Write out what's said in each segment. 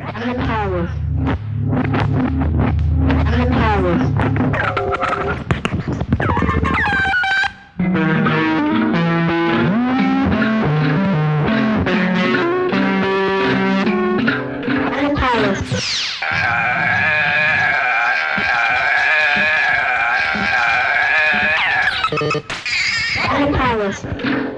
I'm powerless. I'm powerless. I'm powerless. I'm powerless.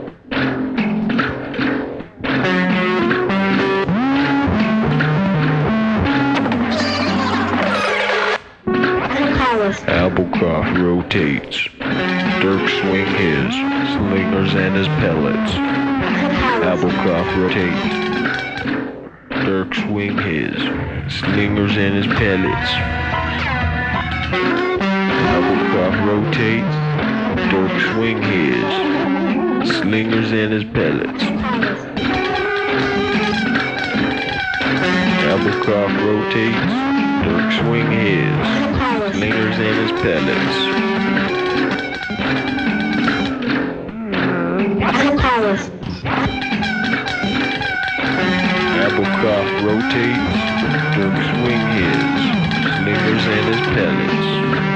Applecroft rotates. Dirk swing his slingers and his pellets. Applecroft rotates. Dirk swing his slingers and his pellets. Applecroft rotates. Dirk swing his slingers and his pellets. Applecroft rotates. Dirk swing his slingers and his pellets. Applecroft rotates. Dirk swing his slingers and his pellets.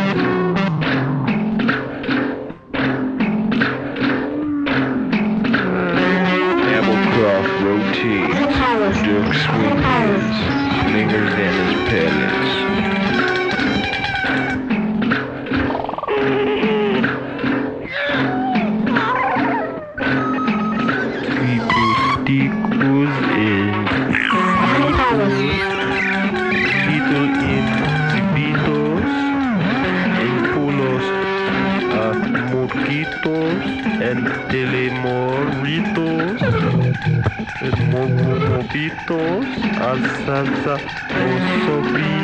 Applecroft rotates. Dirk swing his slingers and his pellets. And telemoritos and movitos asalsa osobi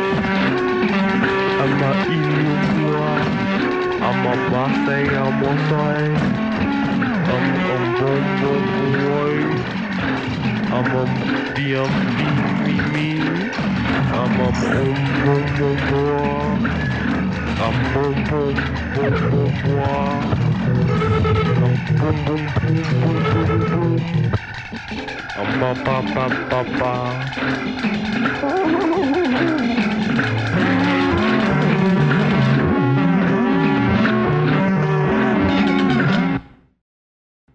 ama inumwa ama basay amosay bomboy ama diam mimi ama bomboy Papa.